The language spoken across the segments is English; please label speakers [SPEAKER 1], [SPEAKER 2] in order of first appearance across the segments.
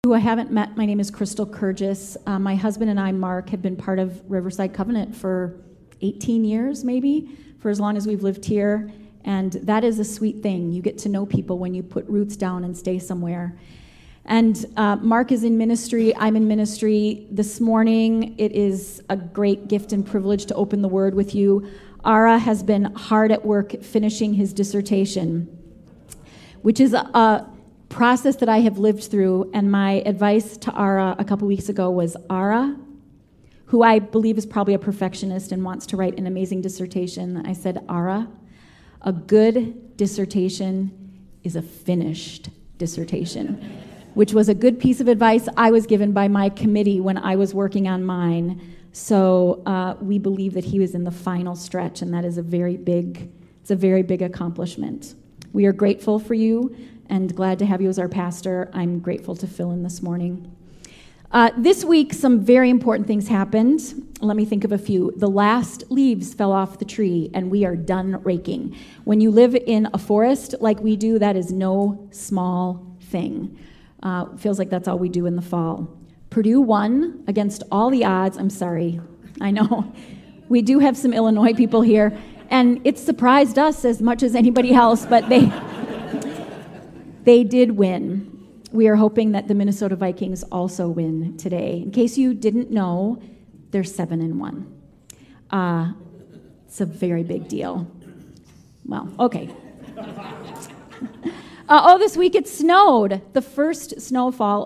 [SPEAKER 1] Who I haven't met, my name is Crystal Kurgis. My husband and I, Mark, have been part of Riverside Covenant for 18 years, maybe, for as long as we've lived here. And that is a sweet thing. You get to know people when you put roots down and stay somewhere. And Mark is in ministry. I'm in ministry. This morning, it is a great gift and privilege to open the Word with you. Ara has been hard at work finishing his dissertation, which is a process that I have lived through. And my advice to Ara a couple weeks ago was, Ara, who I believe is probably a perfectionist and wants to write an amazing dissertation, I said, Ara, a good dissertation is a finished dissertation, which was a good piece of advice I was given by my committee when I was working on mine. So we believe that he was in the final stretch, and that is a very big accomplishment. We are grateful for you and glad to have you as our pastor. I'm grateful to fill in this morning. This week, some very important things happened. Let me think of a few. The last leaves fell off the tree, and we are done raking. When you live in a forest like we do, that is no small thing. Feels like that's all we do in the fall. Purdue won against all the odds. I'm sorry. I know. We do have some Illinois people here, and it surprised us as much as anybody else, but they did win. We are hoping that the Minnesota Vikings also win today. In case you didn't know, they're 7-1. It's a very big deal. Well, okay. This week it snowed. The first snowfall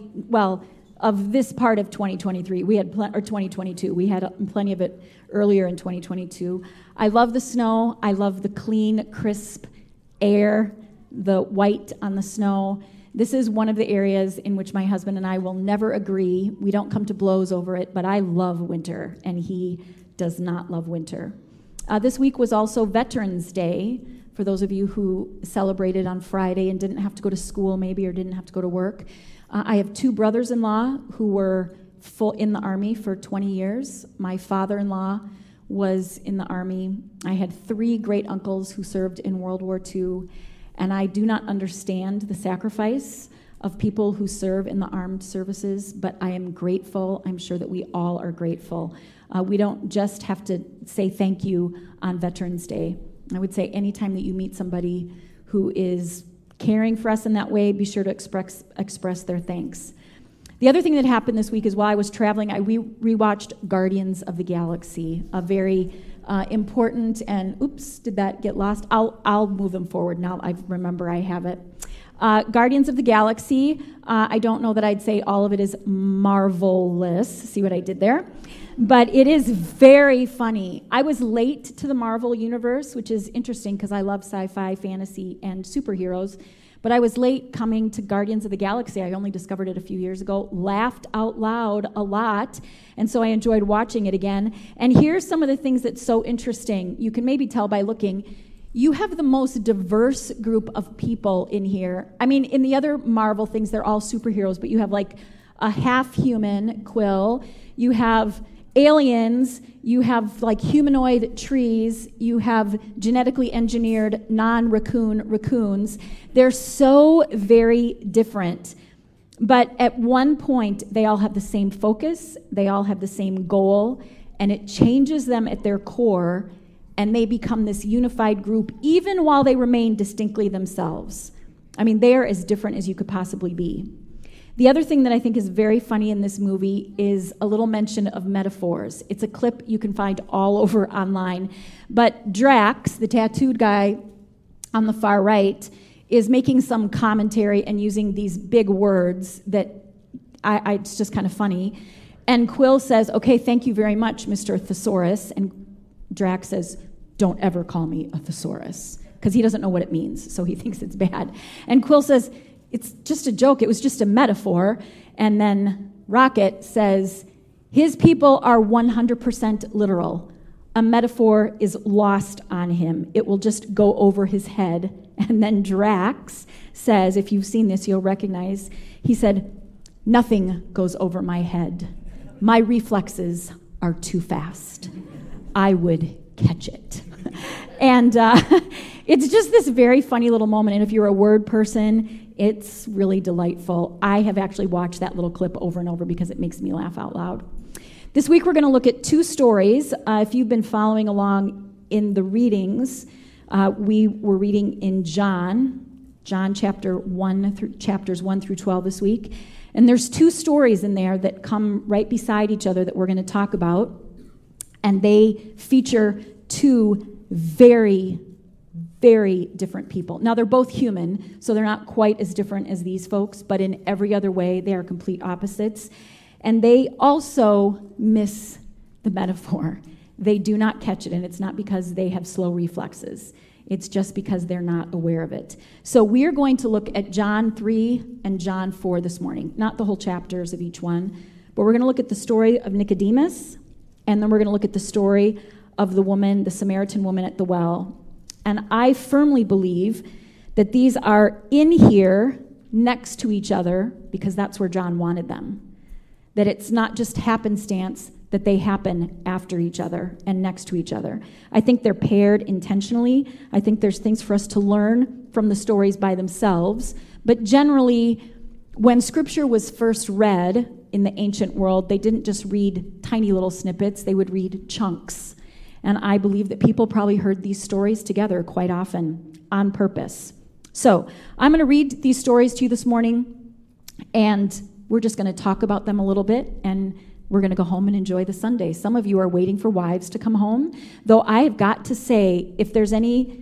[SPEAKER 1] of this part of 2023. We had 2022. We had plenty of it earlier in 2022. I love the snow. I love the clean, crisp air, the white on the snow. This is one of the areas in which my husband and I will never agree. We don't come to blows over it, but I love winter, and he does not love winter. This week was also Veterans Day, for those of you who celebrated on Friday and didn't have to go to school maybe or didn't have to go to work. I have two brothers-in-law who were in the Army for 20 years. My father-in-law was in the Army. I had three great uncles who served in World War II. And I do not understand the sacrifice of people who serve in the armed services, but I am grateful. I'm sure that we all are grateful. We don't just have to say thank you on Veterans Day. I would say anytime that you meet somebody who is caring for us in that way, be sure to express their thanks. The other thing that happened this week is while I was traveling, I rewatched Guardians of the Galaxy, a very important, and oops, did that get lost? I'll move them forward now. I remember I have it. Guardians of the Galaxy, I don't know that I'd say all of it is marvelous. See what I did there? But it is very funny. I was late to the Marvel universe, which is interesting because I love sci-fi, fantasy, and superheroes. But I was late coming to Guardians of the Galaxy. I only discovered it a few years ago, laughed out loud a lot, and so I enjoyed watching it again. And here's some of the things that's so interesting. You can maybe tell by looking. You have the most diverse group of people in here. I mean, in the other Marvel things, they're all superheroes, but you have like a half-human Quill. You have aliens, you have like humanoid trees, you have genetically engineered non-raccoon raccoons. They're so very different. But at one point, they all have the same focus, they all have the same goal, and it changes them at their core, and they become this unified group, even while they remain distinctly themselves. I mean, they are as different as you could possibly be. The other thing that I think is very funny in this movie is a little mention of metaphors. It's a clip you can find all over online. But Drax, the tattooed guy on the far right, is making some commentary and using these big words that it's just kind of funny. And Quill says, okay, thank you very much, Mr. Thesaurus. And Drax says, don't ever call me a thesaurus, because he doesn't know what it means, so he thinks it's bad. And Quill says, it's just a joke. It was just a metaphor. And then Rocket says, his people are 100% literal. A metaphor is lost on him. It will just go over his head. And then Drax says, if you've seen this, you'll recognize, he said, nothing goes over my head. My reflexes are too fast. I would catch it. And it's just this very funny little moment. And if you're a word person, it's really delightful. I have actually watched that little clip over and over because it makes me laugh out loud. This week we're going to look at two stories. If you've been following along in the readings, we were reading in John chapters 1 through 12 this week. And there's two stories in there that come right beside each other that we're going to talk about. And they feature two very, very different people. Now, they're both human, so they're not quite as different as these folks, but in every other way, they are complete opposites. And they also miss the metaphor. They do not catch it, and it's not because they have slow reflexes. It's just because they're not aware of it. So we're going to look at John 3 and John 4 this morning. Not the whole chapters of each one, but we're going to look at the story of Nicodemus, and then we're going to look at the story of the woman, the Samaritan woman at the well. And I firmly believe that these are in here next to each other because that's where John wanted them. That it's not just happenstance, that they happen after each other and next to each other. I think they're paired intentionally. I think there's things for us to learn from the stories by themselves. But generally, when Scripture was first read in the ancient world, they didn't just read tiny little snippets, they would read chunks. And I believe that people probably heard these stories together quite often on purpose. So I'm going to read these stories to you this morning, and we're just going to talk about them a little bit, and we're going to go home and enjoy the Sunday. Some of you are waiting for wives to come home, though I have got to say, if there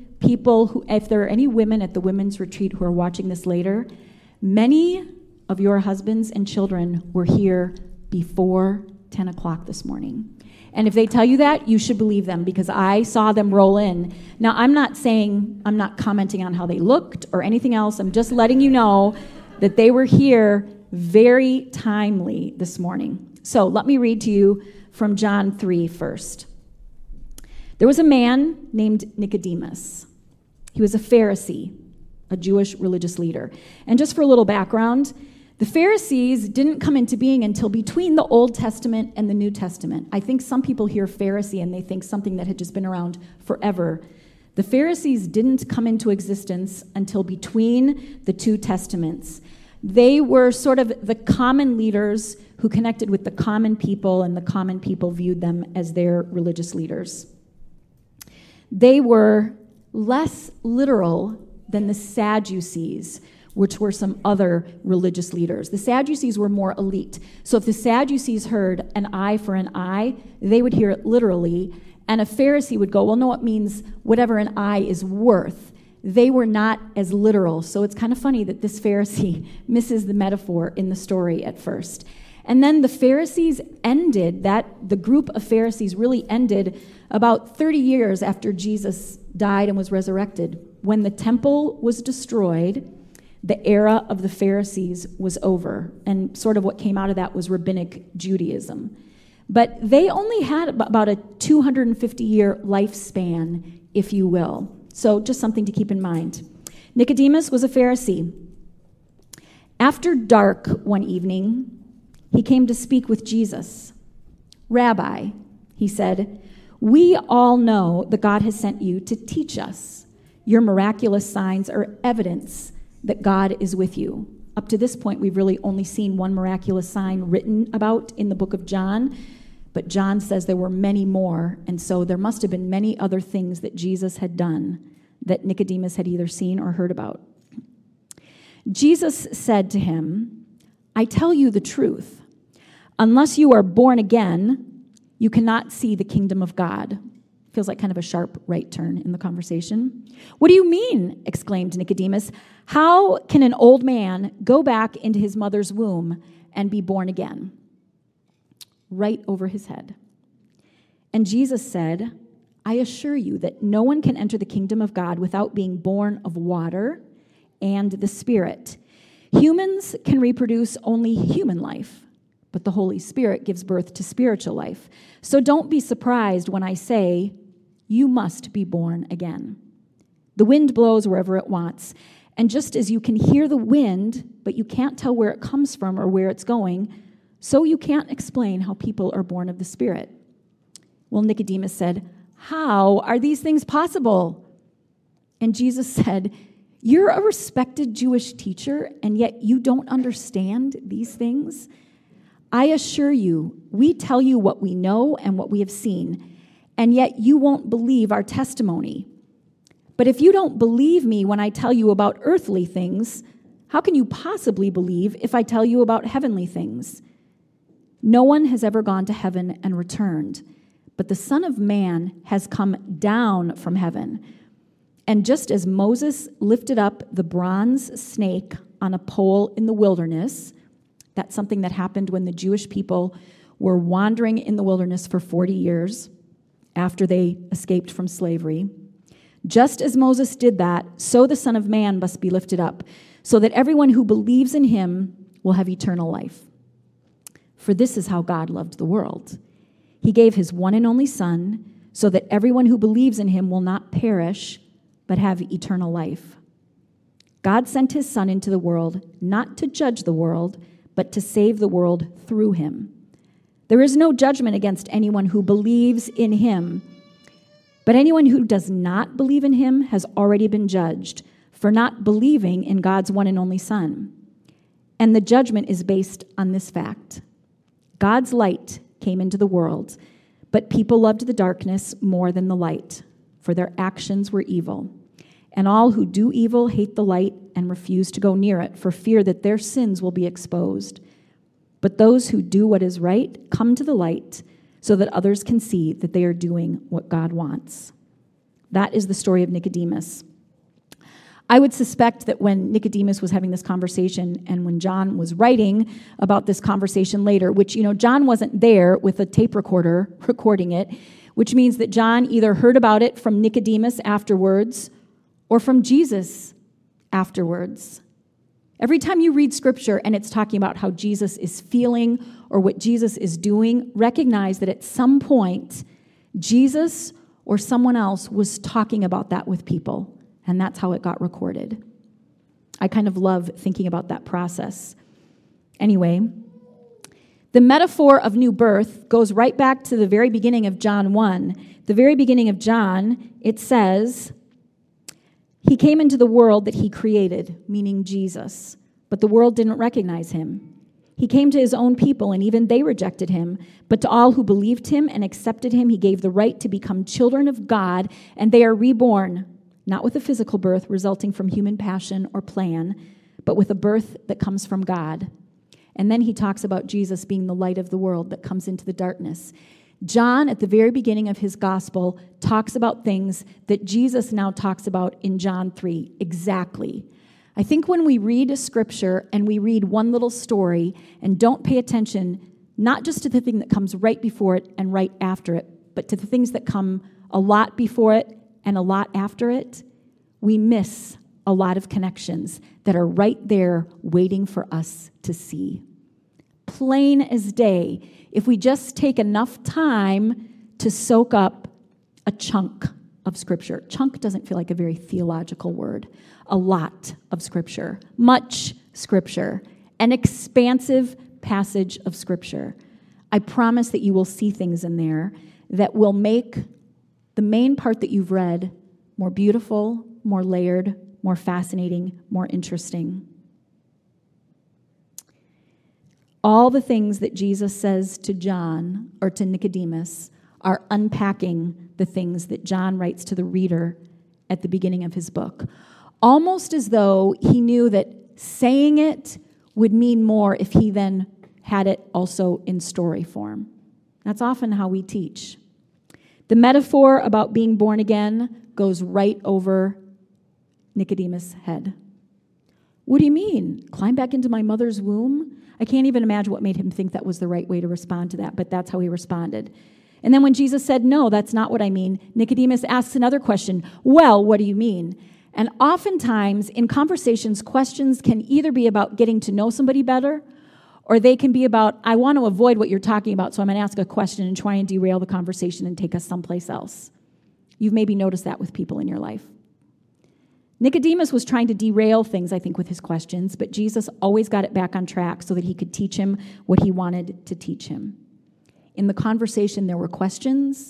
[SPEAKER 1] are any women at the women's retreat who are watching this later, many of your husbands and children were here before 10 o'clock this morning. And if they tell you that, you should believe them because I saw them roll in. Now, I'm not commenting on how they looked or anything else. I'm just letting you know that they were here very timely this morning. So let me read to you from John 3 first. There was a man named Nicodemus. He was a Pharisee, a Jewish religious leader. And just for a little background, the Pharisees didn't come into being until between the Old Testament and the New Testament. I think some people hear Pharisee and they think something that had just been around forever. The Pharisees didn't come into existence until between the two testaments. They were sort of the common leaders who connected with the common people, and the common people viewed them as their religious leaders. They were less literal than the Sadducees, which were some other religious leaders. The Sadducees were more elite. So if the Sadducees heard an eye for an eye, they would hear it literally, and a Pharisee would go, well, no, it means whatever an eye is worth. They were not as literal. So it's kind of funny that this Pharisee misses the metaphor in the story at first. And then the Pharisees the group of Pharisees really ended about 30 years after Jesus died and was resurrected. When the temple was destroyed, the era of the Pharisees was over. And sort of what came out of that was rabbinic Judaism. But they only had about a 250-year lifespan, if you will. So just something to keep in mind. Nicodemus was a Pharisee. After dark one evening, he came to speak with Jesus. Rabbi, he said, we all know that God has sent you to teach us. Your miraculous signs are evidence that God is with you. Up to this point, we've really only seen one miraculous sign written about in the book of John, but John says there were many more, and so there must have been many other things that Jesus had done that Nicodemus had either seen or heard about. Jesus said to him, I tell you the truth. Unless you are born again, you cannot see the kingdom of God. Feels like kind of a sharp right turn in the conversation. What do you mean? Exclaimed Nicodemus. How can an old man go back into his mother's womb and be born again? Right over his head. And Jesus said, I assure you that no one can enter the kingdom of God without being born of water and the Spirit. Humans can reproduce only human life, but the Holy Spirit gives birth to spiritual life. So don't be surprised when I say, you must be born again. The wind blows wherever it wants, and just as you can hear the wind, but you can't tell where it comes from or where it's going, so you can't explain how people are born of the Spirit. Well, Nicodemus said, How are these things possible?" And Jesus said, "You're a respected Jewish teacher, and yet you don't understand these things? I assure you, we tell you what we know and what we have seen, and yet you won't believe our testimony. But if you don't believe me when I tell you about earthly things, how can you possibly believe if I tell you about heavenly things? No one has ever gone to heaven and returned, but the Son of Man has come down from heaven. And just as Moses lifted up the bronze snake on a pole in the wilderness," that's something that happened when the Jewish people were wandering in the wilderness for 40 years after they escaped from slavery. "Just as Moses did that, so the Son of Man must be lifted up, so that everyone who believes in him will have eternal life. For this is how God loved the world. He gave his one and only Son, so that everyone who believes in him will not perish, but have eternal life. God sent his Son into the world, not to judge the world, but to save the world through him. There is no judgment against anyone who believes in him, but anyone who does not believe in him has already been judged for not believing in God's one and only Son. And the judgment is based on this fact: God's light came into the world, but people loved the darkness more than the light, for their actions were evil. And all who do evil hate the light and refuse to go near it for fear that their sins will be exposed. But those who do what is right come to the light so that others can see that they are doing what God wants." That is the story of Nicodemus. I would suspect that when Nicodemus was having this conversation and when John was writing about this conversation later, which, John wasn't there with a tape recorder recording it, which means that John either heard about it from Nicodemus afterwards or from Jesus afterwards. Every time you read Scripture and it's talking about how Jesus is feeling or what Jesus is doing, recognize that at some point, Jesus or someone else was talking about that with people, and that's how it got recorded. I kind of love thinking about that process. Anyway, the metaphor of new birth goes right back to the very beginning of John 1. The very beginning of John, it says, "He came into the world that he created," meaning Jesus, "but the world didn't recognize him. He came to his own people, and even they rejected him. But to all who believed him and accepted him, he gave the right to become children of God, and they are reborn, not with a physical birth resulting from human passion or plan, but with a birth that comes from God." And then he talks about Jesus being the light of the world that comes into the darkness. John, at the very beginning of his gospel, talks about things that Jesus now talks about in John 3 exactly. I think when we read a scripture and we read one little story and don't pay attention, not just to the thing that comes right before it and right after it, but to the things that come a lot before it and a lot after it, we miss a lot of connections that are right there waiting for us to see. Plain as day, if we just take enough time to soak up a chunk of Scripture. Chunk doesn't feel like a very theological word. A lot of Scripture, much Scripture, an expansive passage of Scripture. I promise that you will see things in there that will make the main part that you've read more beautiful, more layered, more fascinating, more interesting. All the things that Jesus says to John or to Nicodemus are unpacking the things that John writes to the reader at the beginning of his book. Almost as though he knew that saying it would mean more if he then had it also in story form. That's often how we teach. The metaphor about being born again goes right over Nicodemus' head. What do you mean? Climb back into my mother's womb? I can't even imagine what made him think that was the right way to respond to that, but that's how he responded. And then when Jesus said, "No, that's not what I mean," Nicodemus asks another question. "Well, what do you mean?" And oftentimes in conversations, questions can either be about getting to know somebody better, or they can be about, I want to avoid what you're talking about, so I'm going to ask a question and try and derail the conversation and take us someplace else. You've maybe noticed that with people in your life. Nicodemus was trying to derail things, I think, with his questions, but Jesus always got it back on track so that he could teach him what he wanted to teach him. In the conversation, there were questions,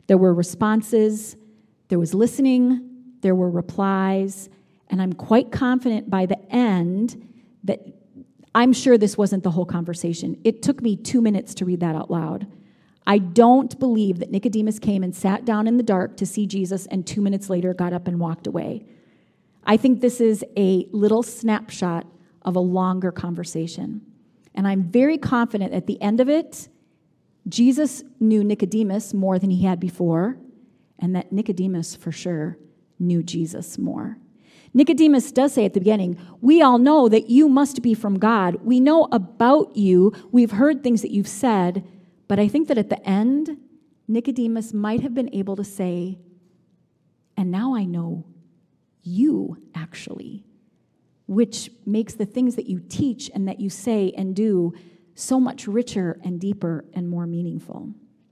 [SPEAKER 1] There were responses, there was listening, there were replies, and I'm quite confident by the end that I'm sure this wasn't the whole conversation. It took me 2 minutes to read that out loud. I don't believe that Nicodemus came and sat down in the dark to see Jesus and 2 minutes later got up and walked away. I think this is a little snapshot of a longer conversation. And I'm very confident at the end of it, Jesus knew Nicodemus more than he had before, and that Nicodemus for sure knew Jesus more. Nicodemus does say at the beginning, we all know that you must be from God. We know about you. We've heard things that you've said. But I think that at the end, Nicodemus might have been able to say, and now I know you actually, which makes the things that you teach and that you say and do so much richer and deeper and more meaningful.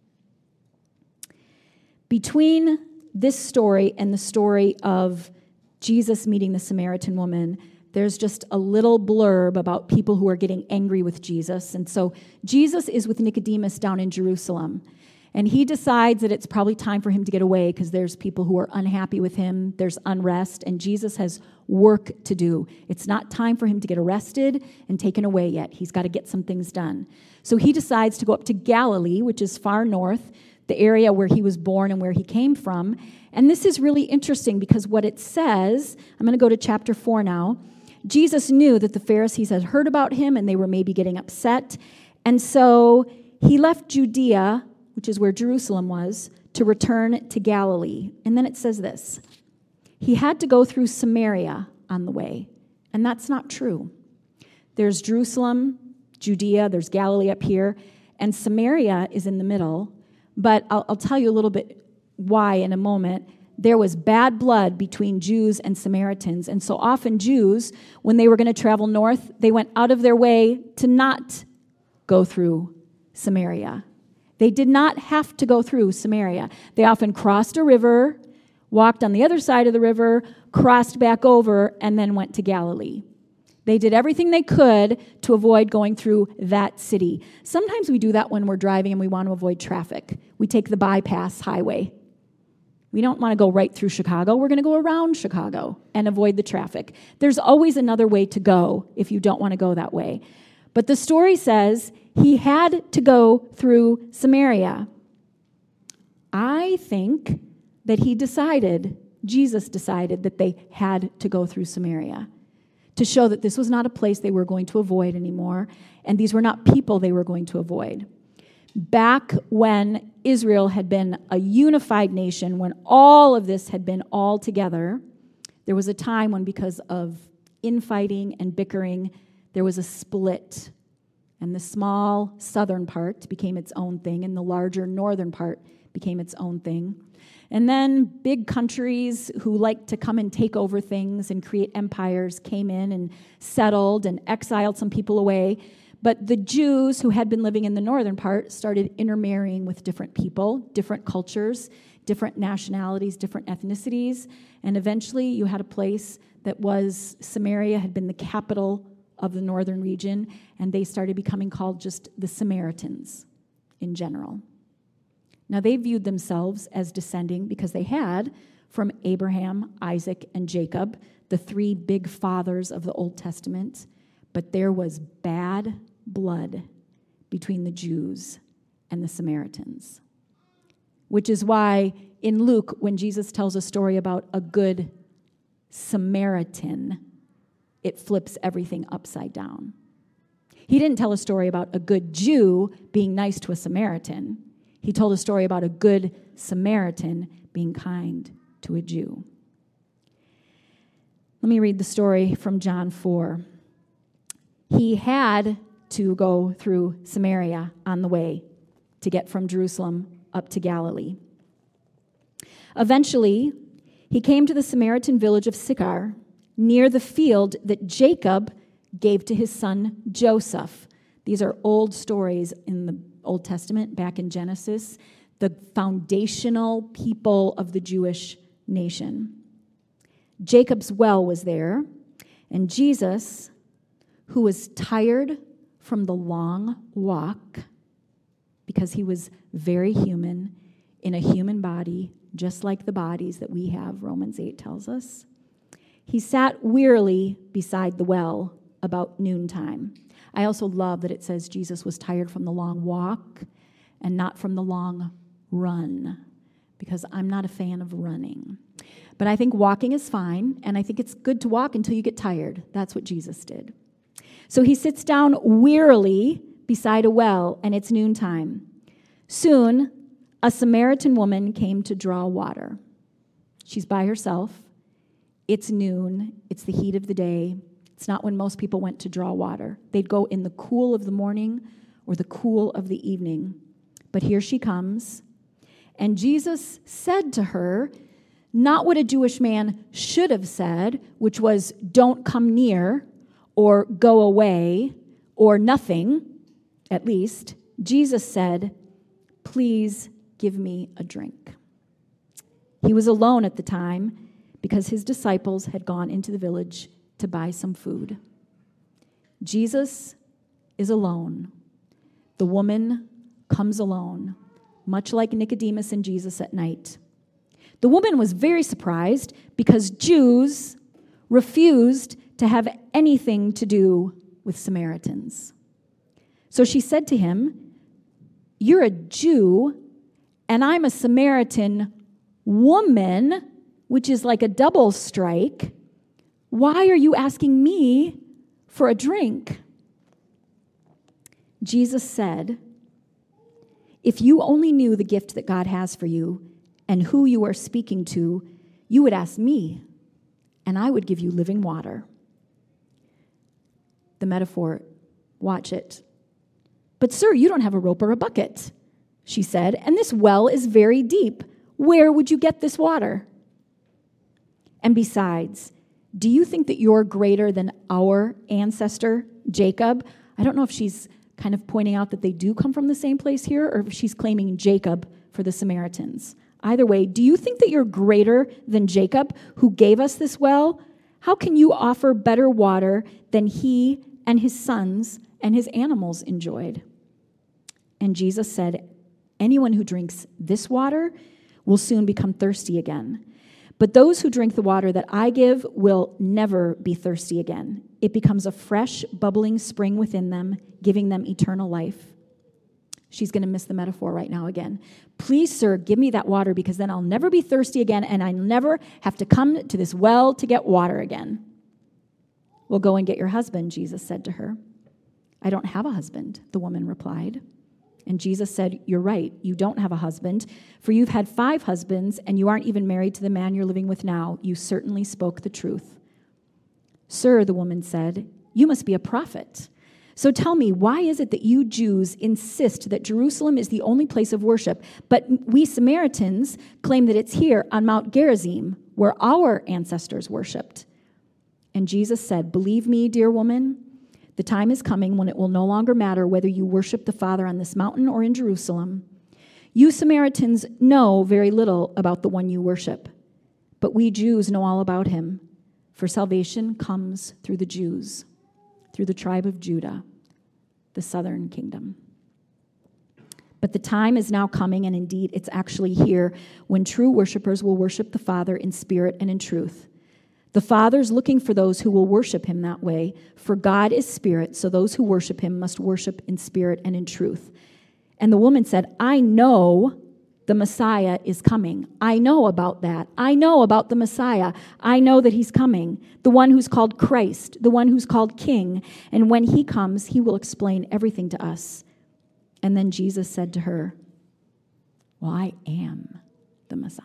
[SPEAKER 1] Between this story and the story of Jesus meeting the Samaritan woman, there's just a little blurb about people who are getting angry with Jesus. And so Jesus is with Nicodemus down in Jerusalem. And he decides that it's probably time for him to get away because there's people who are unhappy with him. There's unrest, and Jesus has work to do. It's not time for him to get arrested and taken away yet. He's got to get some things done. So he decides to go up to Galilee, which is far north, the area where he was born and where he came from. And this is really interesting because what it says, I'm going to go to chapter 4 now. Jesus knew that the Pharisees had heard about him and they were maybe getting upset. And so he left Judea, which is where Jerusalem was, to return to Galilee. And then it says this, he had to go through Samaria on the way. And that's not true. There's Jerusalem, Judea, there's Galilee up here, and Samaria is in the middle. But I'll tell you a little bit why in a moment. There was bad blood between Jews and Samaritans. And so often Jews, when they were going to travel north, they went out of their way to not go through Samaria. They did not have to go through Samaria. They often crossed a river, walked on the other side of the river, crossed back over, and then went to Galilee. They did everything they could to avoid going through that city. Sometimes we do that when we're driving and we want to avoid traffic. We take the bypass highway. We don't want to go right through Chicago. We're going to go around Chicago and avoid the traffic. There's always another way to go if you don't want to go that way. But the story says he had to go through Samaria. I think that Jesus decided that they had to go through Samaria to show that this was not a place they were going to avoid anymore, and these were not people they were going to avoid. Back when Israel had been a unified nation, when all of this had been all together, there was a time when because of infighting and bickering, there was a split. And the small southern part became its own thing, and the larger northern part became its own thing. And then big countries who liked to come and take over things and create empires came in and settled and exiled some people away. But the Jews who had been living in the northern part started intermarrying with different people, different cultures, different nationalities, different ethnicities. And eventually you had a place that was, Samaria had been the capital of the northern region, and they started becoming called just the Samaritans in general. Now they viewed themselves as descending, because they had, from Abraham, Isaac, and Jacob, the three big fathers of the Old Testament. But there was bad blood between the Jews and the Samaritans. Which is why in Luke, when Jesus tells a story about a good Samaritan, it flips everything upside down. He didn't tell a story about a good Jew being nice to a Samaritan. He told a story about a good Samaritan being kind to a Jew. Let me read the story from John 4. He had to go through Samaria on the way to get from Jerusalem up to Galilee. Eventually, he came to the Samaritan village of Sychar, near the field that Jacob gave to his son Joseph. These are old stories in the Old Testament, back in Genesis, the foundational people of the Jewish nation. Jacob's well was there, and Jesus, who was tired from the long walk, because he was very human, in a human body, just like the bodies that we have, Romans 8 tells us. He sat wearily beside the well about noontime. I also love that it says Jesus was tired from the long walk and not from the long run, because I'm not a fan of running. But I think walking is fine, and I think it's good to walk until you get tired. That's what Jesus did. So he sits down wearily beside a well, and it's noontime. Soon, a Samaritan woman came to draw water. She's by herself. It's noon. It's the heat of the day. It's not when most people went to draw water. They'd go in the cool of the morning or the cool of the evening. But here she comes. And Jesus said to her, not what a Jewish man should have said, which was, don't come near, or go away, or nothing, at least. Jesus said, please give me a drink. He was alone at the time because his disciples had gone into the village to buy some food. Jesus is alone. The woman comes alone, much like Nicodemus and Jesus at night. The woman was very surprised because Jews refused to have anything to do with Samaritans. So she said to him, you're a Jew, and I'm a Samaritan woman, which is like a double strike. Why are you asking me for a drink? Jesus said, if you only knew the gift that God has for you and who you are speaking to, you would ask me, and I would give you living water. The metaphor, watch it. But sir, you don't have a rope or a bucket, she said, and this well is very deep. Where would you get this water? And besides, do you think that you're greater than our ancestor, Jacob? I don't know if she's kind of pointing out that they do come from the same place here, or if she's claiming Jacob for the Samaritans. Either way, do you think that you're greater than Jacob, who gave us this well? How can you offer better water than he and his sons and his animals enjoyed? And Jesus said, anyone who drinks this water will soon become thirsty again. But those who drink the water that I give will never be thirsty again. It becomes a fresh, bubbling spring within them, giving them eternal life. She's going to miss the metaphor right now again. Please, sir, give me that water, because then I'll never be thirsty again, and I never have to come to this well to get water again. Well, go and get your husband, Jesus said to her. I don't have a husband, the woman replied. And Jesus said, you're right, you don't have a husband, for you've had 5 husbands, and you aren't even married to the man you're living with now. You certainly spoke the truth. Sir, the woman said, you must be a prophet. So tell me, why is it that you Jews insist that Jerusalem is the only place of worship, but we Samaritans claim that it's here on Mount Gerizim, where our ancestors worshipped? And Jesus said, believe me, dear woman, the time is coming when it will no longer matter whether you worship the Father on this mountain or in Jerusalem. You Samaritans know very little about the one you worship, but we Jews know all about him, for salvation comes through the Jews, through the tribe of Judah, the southern kingdom. But the time is now coming, and indeed it's actually here, when true worshipers will worship the Father in spirit and in truth. The Father's looking for those who will worship him that way, for God is spirit, so those who worship him must worship in spirit and in truth. And the woman said, I know the Messiah is coming. I know about that. I know about the Messiah. I know that he's coming, the one who's called Christ, the one who's called King. And when he comes, he will explain everything to us. And then Jesus said to her, well, I am the Messiah.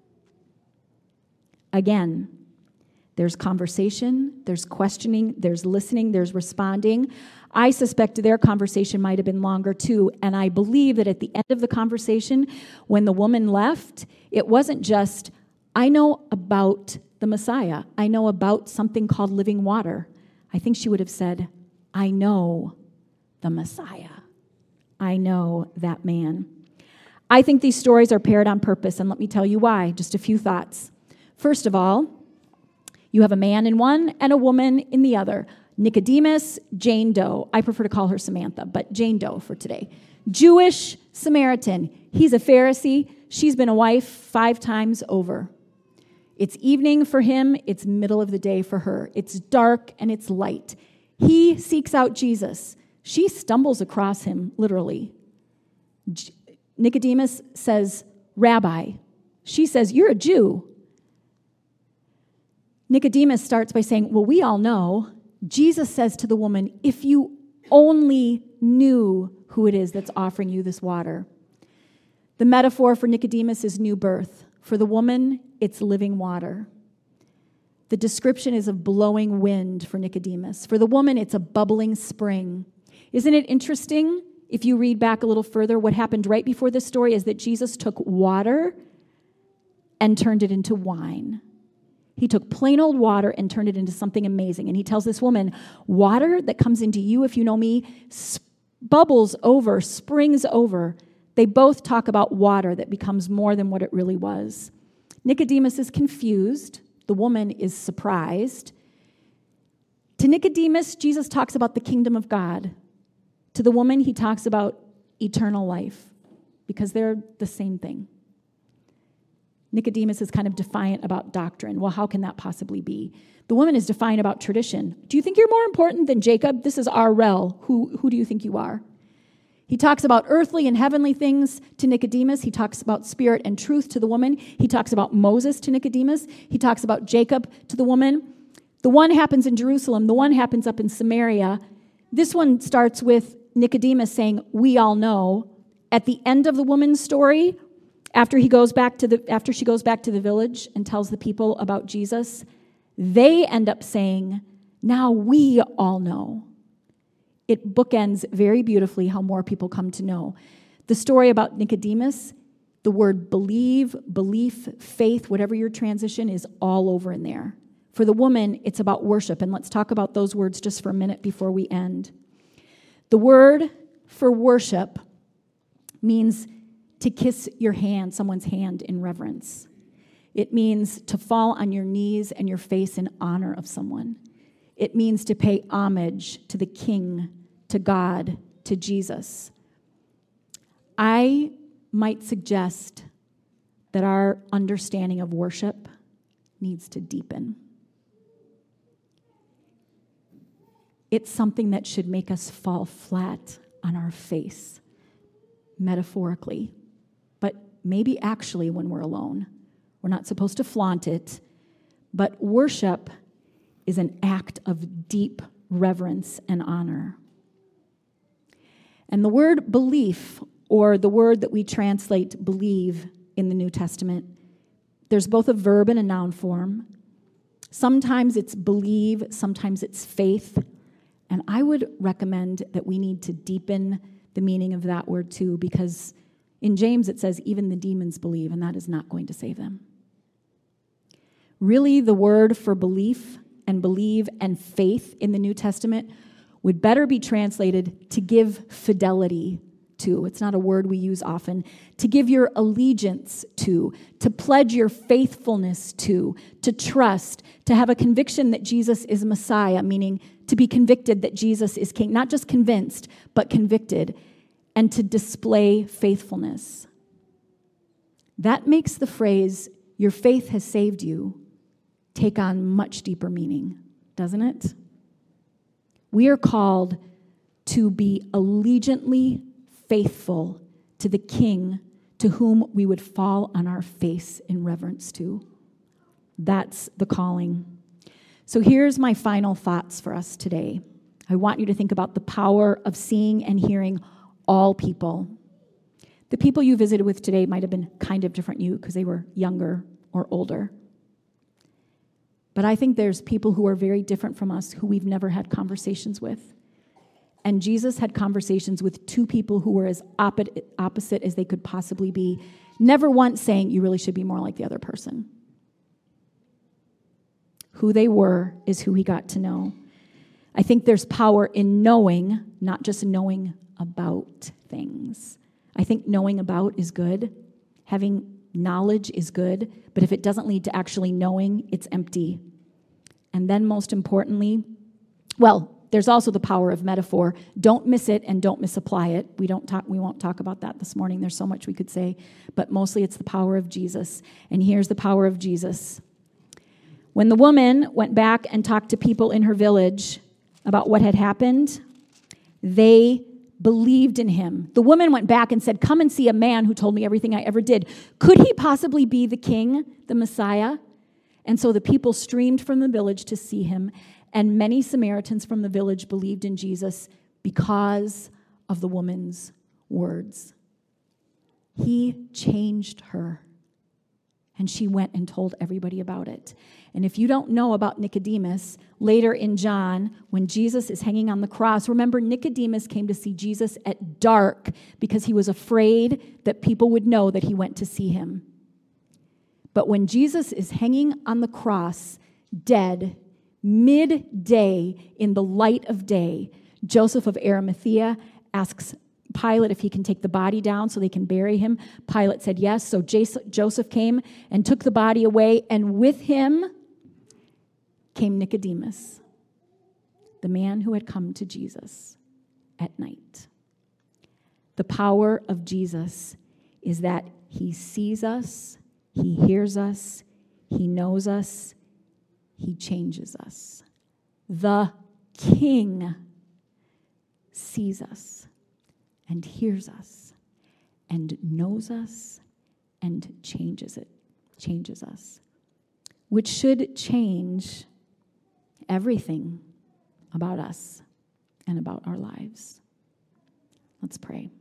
[SPEAKER 1] Again, there's conversation, there's questioning, there's listening, there's responding. I suspect their conversation might have been longer too, and I believe that at the end of the conversation, when the woman left, it wasn't just, I know about the Messiah. I know about something called living water. I think she would have said, I know the Messiah. I know that man. I think these stories are paired on purpose, and let me tell you why. Just a few thoughts. First of all, you have a man in one and a woman in the other. Nicodemus, Jane Doe. I prefer to call her Samantha, but Jane Doe for today. Jewish Samaritan. He's a Pharisee. She's been a wife 5 times over. It's evening for him. It's middle of the day for her. It's dark and it's light. He seeks out Jesus. She stumbles across him, literally. Nicodemus says, Rabbi. She says, you're a Jew. Nicodemus starts by saying, well, we all know. Jesus says to the woman, if you only knew who it is that's offering you this water. The metaphor for Nicodemus is new birth. For the woman, it's living water. The description is of blowing wind for Nicodemus. For the woman, it's a bubbling spring. Isn't it interesting, if you read back a little further, what happened right before this story is that Jesus took water and turned it into wine. He took plain old water and turned it into something amazing. And he tells this woman, water that comes into you, if you know me, bubbles over, springs over. They both talk about water that becomes more than what it really was. Nicodemus is confused. The woman is surprised. To Nicodemus, Jesus talks about the kingdom of God. To the woman, he talks about eternal life because they're the same thing. Nicodemus is kind of defiant about doctrine. Well, how can that possibly be? The woman is defiant about tradition. Do you think you're more important than Jacob? This is our rel. Who do you think you are? He talks about earthly and heavenly things to Nicodemus. He talks about spirit and truth to the woman. He talks about Moses to Nicodemus. He talks about Jacob to the woman. The one happens in Jerusalem. The one happens up in Samaria. This one starts with Nicodemus saying, we all know. At the end of the woman's story, after she goes back to the village and tells the people about Jesus, they end up saying, now we all know. It bookends very beautifully how more people come to know. The story about Nicodemus, the word believe, belief, faith, whatever your transition is, all over in there. For the woman, it's about worship. And let's talk about those words just for a minute before we end. The word for worship means to kiss your hand, someone's hand in reverence. It means to fall on your knees and your face in honor of someone. It means to pay homage to the King, to God, to Jesus. I might suggest that our understanding of worship needs to deepen. It's something that should make us fall flat on our face, metaphorically, but maybe actually when we're alone. We're not supposed to flaunt it, but worship is an act of deep reverence and honor. And the word belief, or the word that we translate believe in the New Testament, there's both a verb and a noun form. Sometimes it's believe, sometimes it's faith. And I would recommend that we need to deepen the meaning of that word too, because in James it says even the demons believe, and that is not going to save them. Really, the word for belief and believe and faith in the New Testament would better be translated to give fidelity to. It's not a word we use often. To give your allegiance to pledge your faithfulness to trust, to have a conviction that Jesus is Messiah, meaning to be convicted that Jesus is King, not just convinced, but convicted, and to display faithfulness. That makes the phrase, your faith has saved you, take on much deeper meaning, doesn't it? We are called to be allegiantly faithful to the King to whom we would fall on our face in reverence to. That's the calling. So here's my final thoughts for us today. I want you to think about the power of seeing and hearing all people. The people you visited with today might have been kind of different you because they were younger or older. But I think there's people who are very different from us who we've never had conversations with. And Jesus had conversations with 2 people who were as opposite as they could possibly be, never once saying, you really should be more like the other person. Who they were is who he got to know. I think there's power in knowing, not just knowing about things. I think knowing about is good. Having knowledge is good, but if it doesn't lead to actually knowing, it's empty. And then most importantly, well, there's also the power of metaphor. Don't miss it and don't misapply it. We won't talk about that this morning. There's so much we could say, but mostly it's the power of Jesus. And here's the power of Jesus. When the woman went back and talked to people in her village about what had happened, they believed in him. The woman went back and said, "Come and see a man who told me everything I ever did. Could he possibly be the king, the Messiah?" And so the people streamed from the village to see him, and many Samaritans from the village believed in Jesus because of the woman's words. He changed her, and she went and told everybody about it. And if you don't know about Nicodemus, later in John, when Jesus is hanging on the cross, remember Nicodemus came to see Jesus at dark because he was afraid that people would know that he went to see him. But when Jesus is hanging on the cross, dead, midday in the light of day, Joseph of Arimathea asks Pilate if he can take the body down so they can bury him. Pilate said yes, so Joseph came and took the body away, and with him came Nicodemus, the man who had come to Jesus at night. The power of Jesus is that he sees us, he hears us, he knows us, he changes us. The King sees us and hears us and knows us and changes us, which should change everything about us and about our lives. Let's pray.